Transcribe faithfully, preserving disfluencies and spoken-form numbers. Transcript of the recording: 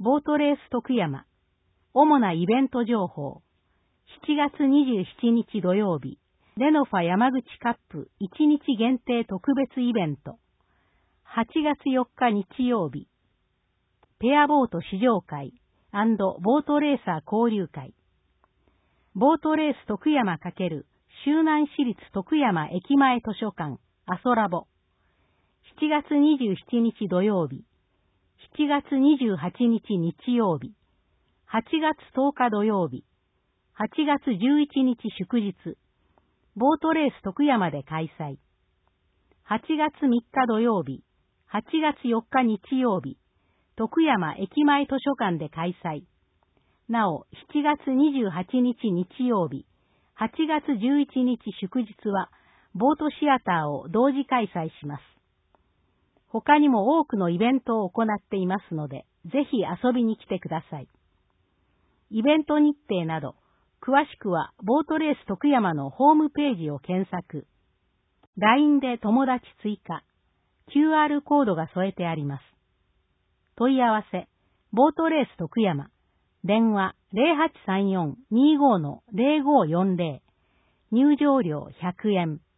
ボートレース徳山。主なイベント情報。しちがつにじゅうしちにち土曜日、レノファ山口カップいちにち限定特別イベント。はちがつよっか日曜日、ペアボート試乗会&ボートレーサー交流会。ボートレース徳山×周南市立徳山駅前図書館アソラボ。しちがつにじゅうしちにち土曜日、しちがつにじゅうはちにち日曜日、はちがつとおか土曜日、はちがつじゅういちにち祝日、ボートレース徳山で開催。はちがつみっか土曜日、はちがつよっか日曜日、徳山駅前図書館で開催。なお、しちがつにじゅうはちにち日曜日、はちがつじゅういちにち祝日は、ボートシアターを同時開催します。他にも多くのイベントを行っていますので、ぜひ遊びに来てください。イベント日程など、詳しくはボートレース徳山のホームページを検索。ライン で友達追加、キューアール コードが添えてあります。問い合わせ、ボートレース徳山、電話 ゼロはちさんよん にーごー ゼロごーよんゼロ、入場料ひゃくえん。